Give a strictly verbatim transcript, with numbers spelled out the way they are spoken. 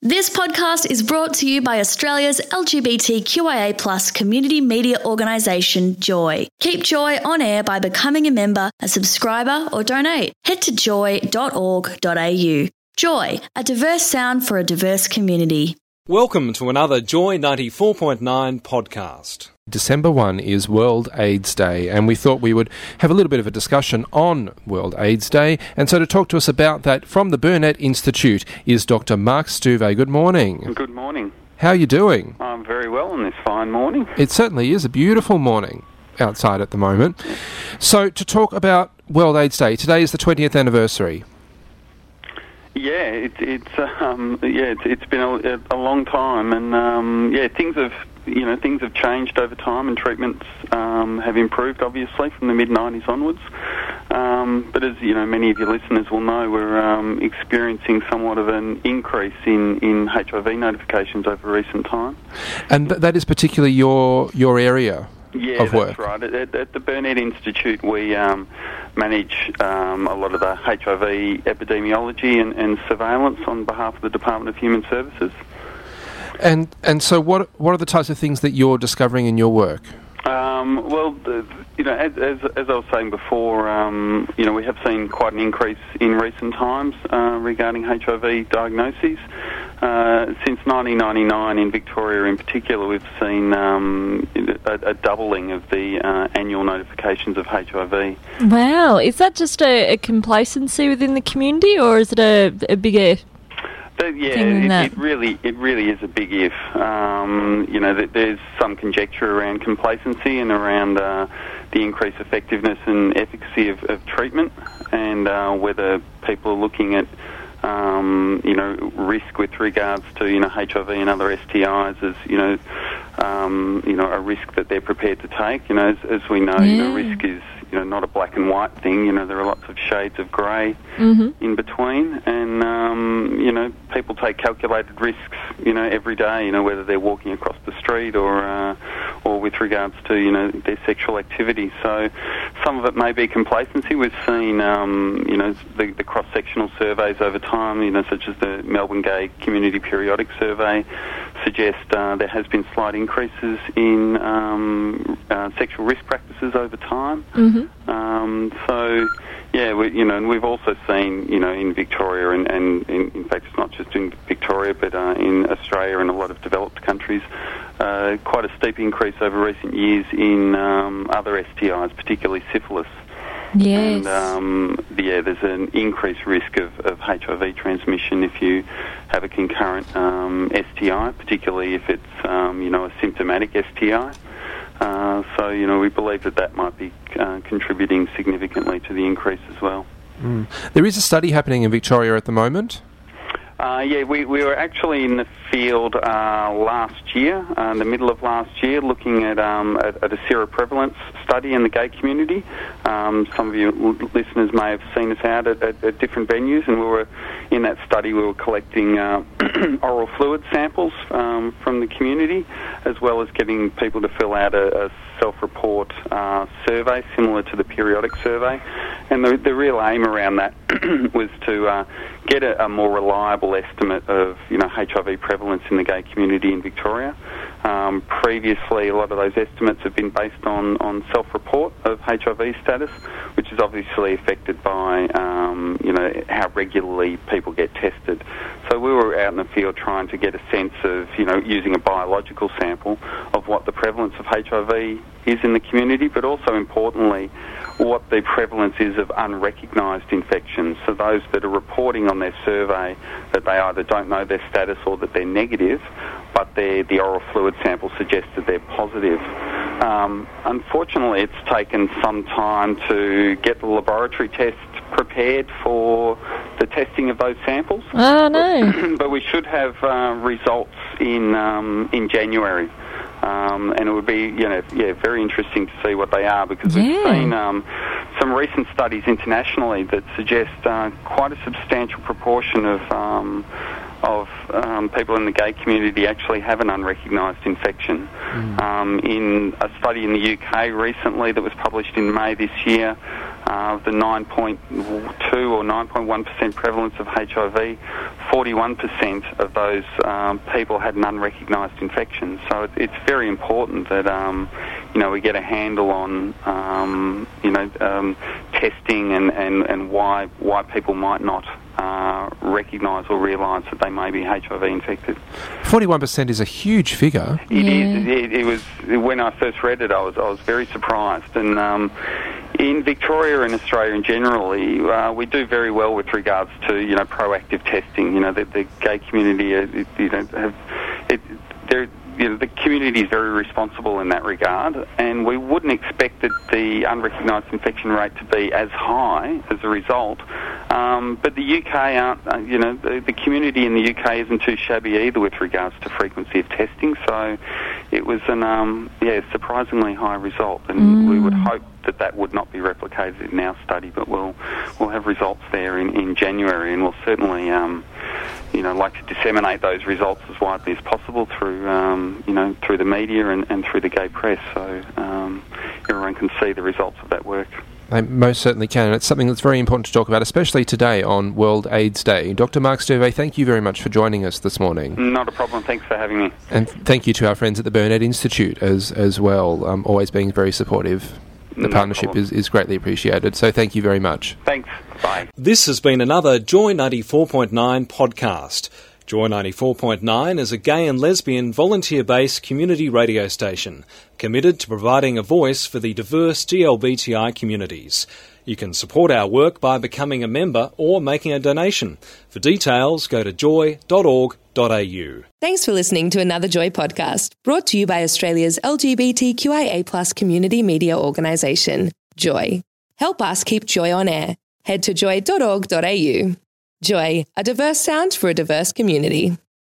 This podcast is brought to you by Australia's L G B T Q I A plus community media organisation, Joy. Keep Joy on air by becoming a member, a subscriber or donate. Head to joy dot org dot a u. Joy, a diverse sound for a diverse community. Welcome to another Joy ninety-four point nine podcast. December first is World AIDS Day, and we thought we would have a little bit of a discussion on World AIDS Day. And so to talk to us about that from the Burnet Institute is Doctor Mark Stuve. Good morning. Good morning. How are you doing? I'm very well on this fine morning. It certainly is a beautiful morning outside at the moment. So to talk about World AIDS Day, today is the twentieth anniversary. Yeah, it, it's um, yeah, it's, it's been a, a long time, and um, yeah, things have you know things have changed over time, and treatments um, have improved obviously from the mid nineties onwards. Um, but as you know, many of your listeners will know, we're um, experiencing somewhat of an increase in, in H I V notifications over recent time. And th- that is particularly your your area. Yeah, of that's work. right. At, at the Burnet Institute, we um, manage um, a lot of the H I V epidemiology and, and surveillance on behalf of the Department of Human Services. And and so, what what are the types of things that you're discovering in your work? Um, well, the, you know, as, as, as I was saying before, um, you know, we have seen quite an increase in recent times uh, regarding H I V diagnoses. Uh, since nineteen ninety-nine, in Victoria in particular, we've seen um, a, a doubling of the uh, annual notifications of H I V. Wow, is that just a, a complacency within the community, or is it a, a bigger? But yeah, it, it really, it really is a big if. Um, you know, there's some conjecture around complacency and around uh, the increased effectiveness and efficacy of, of treatment, and uh, whether people are looking at, um, you know, risk with regards to you know H I V and other S T Is as you know, um, you know, a risk that they're prepared to take. You know, as, as we know, yeah. you know, risk is. You know, not a black and white thing. You know, there are lots of shades of grey mm-hmm. in between, and um, you know, people take calculated risks. You know, every day. You know, whether they're walking across the street or uh, or with regards to you know their sexual activity. So, some of it may be complacency. We've seen um, you know the, the cross-sectional surveys over time. You know, such as the Melbourne Gay Community Periodic Survey, suggest uh, there has been slight increases in um, uh, sexual risk practices over time. Mm-hmm. Um, so, yeah, we, you know, and we've also seen, you know, in Victoria, and, and in, in fact it's not just in Victoria, but uh, in Australia and a lot of developed countries, uh, quite a steep increase over recent years in um, other S T Is, particularly syphilis. Yes. And, um, yeah, there's an increased risk of, of H I V transmission if you have a concurrent um, S T I, particularly if it's, um, you know, a symptomatic S T I. Uh, so, you know, we believe that that might be uh, contributing significantly to the increase as well. Mm. There is a study happening in Victoria at the moment. Uh, yeah, we, we were actually in the field uh, last year, uh, in the middle of last year, looking at, um, at, at a seroprevalence study in the gay community. Um, some of you l- listeners may have seen us out at, at, at different venues, and we were in that study. We were collecting uh, oral fluid samples um, from the community, as well as getting people to fill out a, a self-report uh, survey similar to the periodic survey. And the, the real aim around that was to uh, get a, a more reliable estimate of, you know, H I V prevalence in the gay community in Victoria. Um, previously, a lot of those estimates have been based on, on self-report of H I V status, which is obviously affected by, um, you know, how regularly people get tested. So we were out in the field trying to get a sense of, you know, using a biological sample of what the prevalence of H I V is in the community, but also importantly, what the prevalence is of unrecognised infections. So those that are reporting on their survey that they either don't know their status or that they're negative, but the oral fluid sample suggests that they're positive. Um, unfortunately, it's taken some time to get the laboratory test prepared for the testing of those samples. Oh, no. But we should have uh, results in um, in January. Um, and it would be, you know, yeah, very interesting to see what they are, because yeah. we've seen um, some recent studies internationally that suggest uh, quite a substantial proportion of um, of um, people in the gay community actually have an unrecognised infection. Mm. Um, in a study in the U K recently that was published in May this year, uh, of the nine point two or nine point one percent prevalence of H I V, forty-one percent of those um, people had an unrecognised infection. So it, it's very important that um, you know we get a handle on um, you know um, testing and, and, and why why people might not uh, recognise or realise that they may be H I V infected. forty-one percent is a huge figure. It Yeah. is. It, it was when I first read it, I was I was very surprised. And um, in Victoria and Australia in generally, uh, we do very well with regards to you know proactive testing. You know, the, the gay community, uh, you know, have it. They're, you know, the community is very responsible in that regard, and we wouldn't expect that the unrecognised infection rate to be as high as a result. Um, but the U K aren't, uh, you know, the, the community in the U K isn't too shabby either with regards to frequency of testing. So it was an, um, yeah, surprisingly high result, and Mm. we would hope that that would not be replicated in our study, but we'll we'll have results there in, in January, and we'll certainly, um, you know, like to disseminate those results as widely as possible through, um, you know, through the media and, and through the gay press, so um, everyone can see the results of that work. They most certainly can, and it's something that's very important to talk about, especially today on World AIDS Day. Doctor Mark Sturvey, thank you very much for joining us this morning. Not a problem. Thanks for having me. And thank you to our friends at the Burnett Institute as as well, um, always being very supportive. The No partnership problem. is, is greatly appreciated, so thank you very much. Thanks. Bye. This has been another Joy ninety-four point nine podcast. Joy ninety-four point nine is a gay and lesbian volunteer-based community radio station committed to providing a voice for the diverse G L B T I communities. You can support our work by becoming a member or making a donation. For details, go to joy dot org dot a u. Thanks for listening to another Joy podcast, brought to you by Australia's L G B T Q I A plus community media organisation, Joy. Help us keep Joy on air. Head to joy dot org dot a u. Joy, a diverse sound for a diverse community.